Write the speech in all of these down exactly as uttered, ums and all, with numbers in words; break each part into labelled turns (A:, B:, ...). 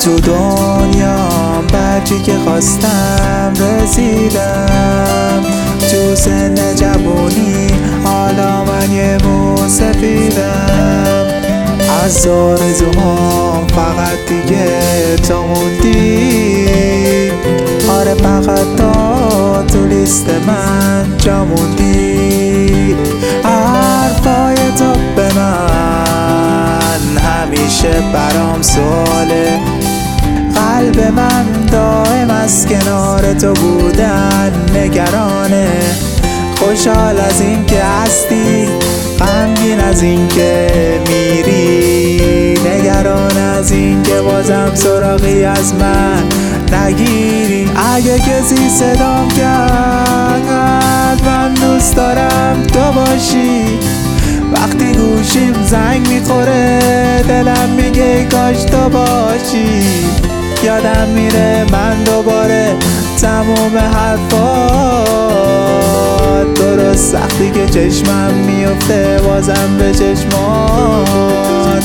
A: تو دنیام برچی که خواستم رسیدم. تو سن جوونی حالا من یه موسفیدم. از آرزوهام فقط دیگه تو موندی. آره فقط تا تو لیست من جا موندی. حرفای تو به من همیشه برام سواله. قلب من دائم از کنار تو بودن نگرانه. خوشحال از این که هستی، غمگین از این که میری، نگران از این که بازم سراغی از من نگیری. اگه کسی صدام کرد من دوست دارم تو باشی. وقتی گوشیم زنگ میخوره دلم میگه کاش تو باشی. یادم میره من دوباره تموم حرفات، درست وقتی که چشمم میفته بازم به چشمات.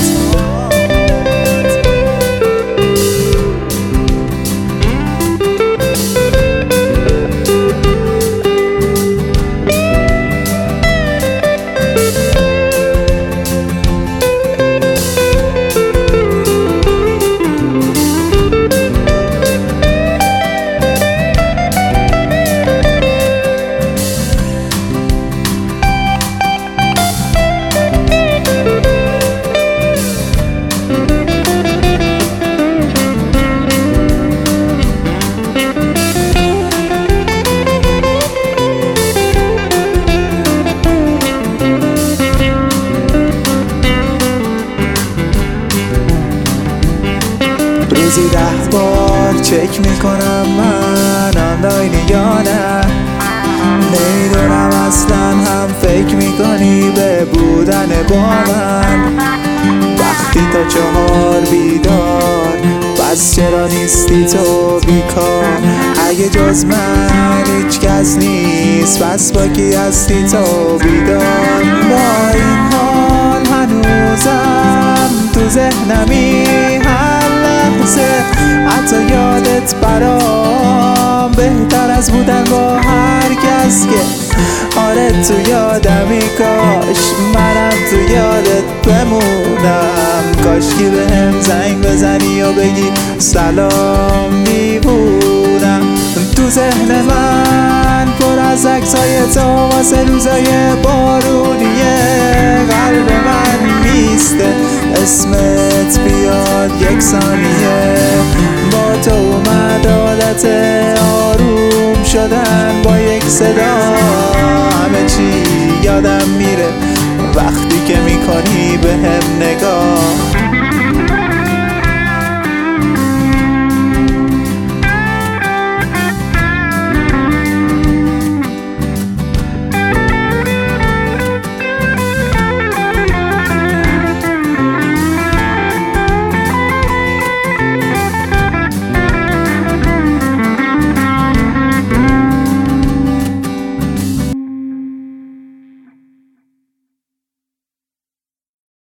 A: روزی ده بار چک میکنم من آنلاین یا نه. نمیدونم اصلا هم فکر میکنی به بودن با من. وقتی تا چهار بیدار پس چرا نیستی تو بیکار. اگه جز من هیچ کس نیست پس با کی هستی تو بیدار. با این حال هنوزم تو ذهنمی هر لحظه. حتی یادت برام بهتر از بودن با هر کس که آره تو یادمی. کاش منم تو یادت بمونم. کاش که بهم زنگ بزنی و بگی سلام میبونم. تو ذهن من پر از عکسای تو واسه روزای بارونیه. قلب من میسته اسمت بیاد یک ثانیه. با تو اومد عادت آروم شدن با یک صدا همه چی